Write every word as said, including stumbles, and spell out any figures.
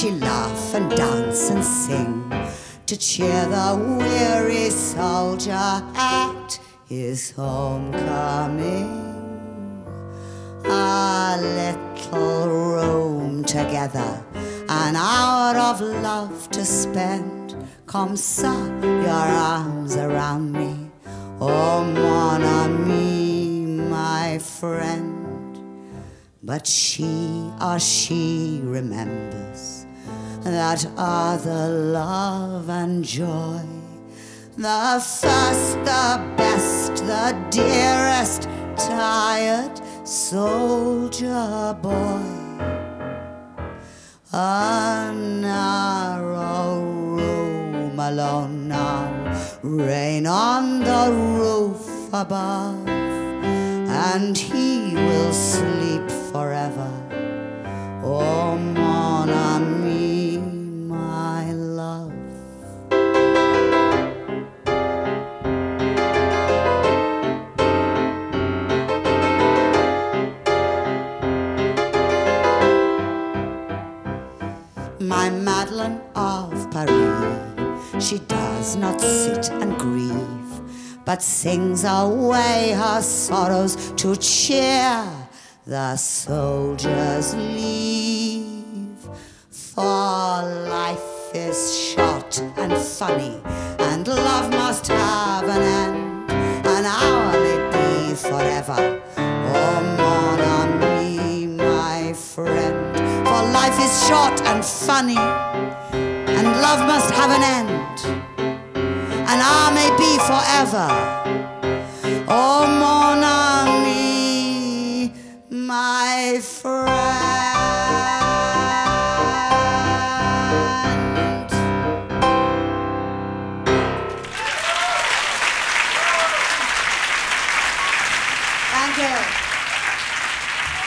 she laugh and dance and sing to cheer the weary soldier at his homecoming. A little room together, an hour of love to spend. Come, sir, your arms around me, oh mon ami, my friend. But she, ah, she remembers that other love and joy, the first, the best, the dearest, tired soldier boy. A narrow room alone now, rain on the roof above, and he will sleep forever, oh mon ami, my love. My Madeleine of Paris, she does not sit and grieve, but sings away her sorrows to cheer the soldiers leave. For life is short and funny, and love must have an end. An hour may be forever, oh mon ami, my friend. For life is short and funny, and love must have an end. An hour may be forever, oh mon ami, my friend. Thank you.